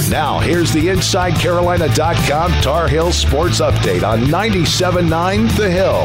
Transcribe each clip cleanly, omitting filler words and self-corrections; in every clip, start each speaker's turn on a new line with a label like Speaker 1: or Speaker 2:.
Speaker 1: Now, here's the InsideCarolina.com Tar Heel Sports Update on 97.9 The Hill.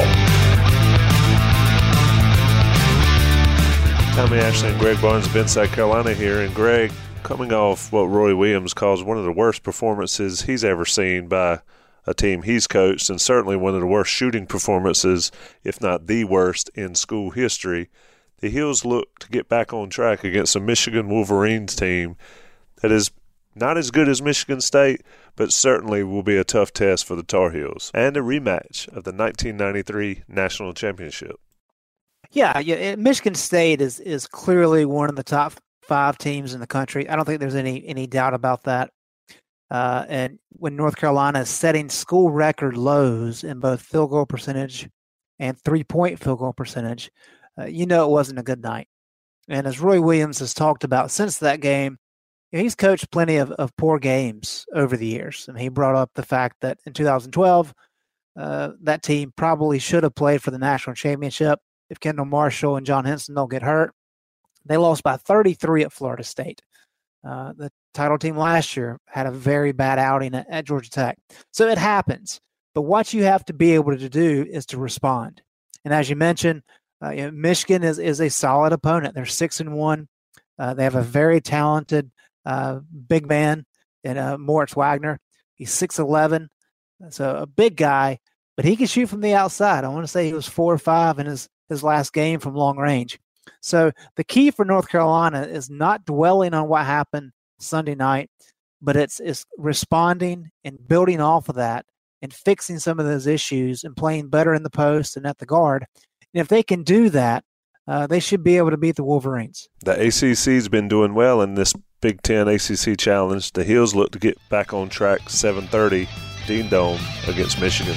Speaker 2: Tommy Ashley and Greg Barnes of Inside Carolina here. And Greg, coming off what Roy Williams calls one of the worst performances he's ever seen by a team he's coached, and certainly one of the worst shooting performances, if not the worst, in school history, the Heels look to get back on track against a Michigan Wolverines team that is not as good as Michigan State, but certainly will be a tough test for the Tar Heels, and a rematch of the 1993 National Championship.
Speaker 3: Yeah, Michigan State is clearly one of the top 5 teams in the country. I don't think there's any doubt about that. And when North Carolina is setting school record lows in both field goal percentage and 3-point field goal percentage, it wasn't a good night. And as Roy Williams has talked about since that game, he's coached plenty of poor games over the years. And he brought up the fact that in 2012, that team probably should have played for the national championship if Kendall Marshall and John Henson don't get hurt. They lost by 33 at Florida State. The title team last year had a very bad outing at Georgia Tech. So it happens. But what you have to be able to do is to respond. And as you mentioned, Michigan is a solid opponent. They're 6-1. They have a very talented big man in Moritz Wagner. He's 6'11", so a big guy, but he can shoot from the outside. I want to say he was 4 or 5 in his last game from long range. So the key for North Carolina is not dwelling on what happened Sunday night, but it's responding and building off of that and fixing some of those issues and playing better in the post and at the guard. And if they can do that, they should be able to beat the Wolverines.
Speaker 2: The ACC's been doing well in this Big Ten ACC Challenge. The Heels look to get back on track 7:30 Dean Dome against Michigan.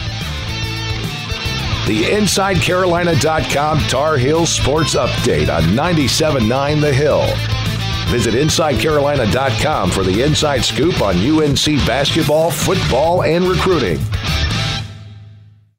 Speaker 1: The InsideCarolina.com Tar Heel Sports Update on 97.9 The Hill. Visit InsideCarolina.com for the inside scoop on UNC basketball, football, and recruiting.